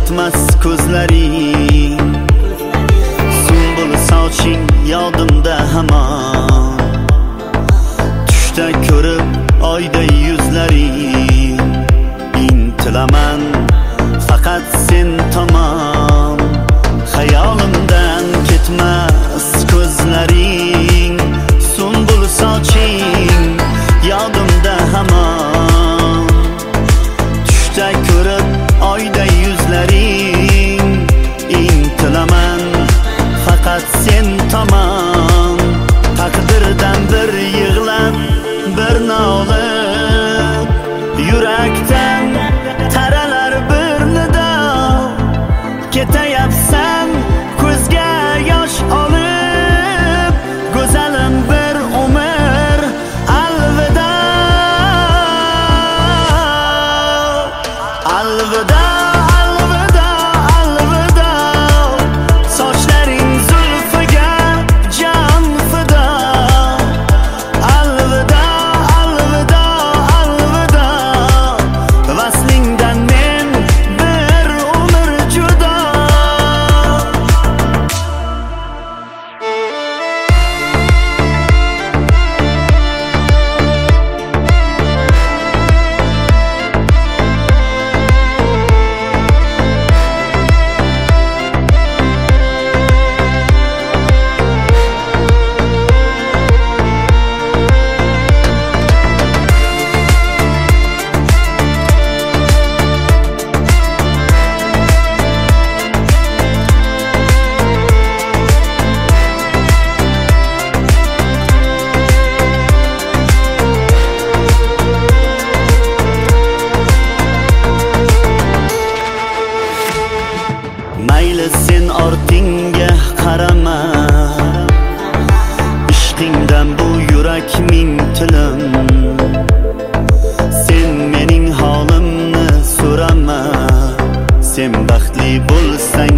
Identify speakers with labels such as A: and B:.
A: ketmas ko'zlaring, sumbul soching yodimda hamon. Tushda ko'rib oyday yuzlaring, intilaman faqat sen tomon. Xayolimdan ketmas ko'zlaring, sumbul soching yodimda hamon. Tushda ko'rib oyday yuzlaring, intilaman faqat sen tomon. Taqdirdan bir yig'lab bir nolib, yurakdan taralar bir nido. Ketayapsan ko'zga yosh olib, go'zalim bir umr alvido. Alvido, alvido, alvido. Sochlaring zulfiga jon fido. Alvido, alvido, alvido. Vaslingdan men bir umr judo. Mayli sen ortingga qarama, ishqingdan bu yurak ming tilim. Sen mening holimni so'rama, sen baxtli bo'lsang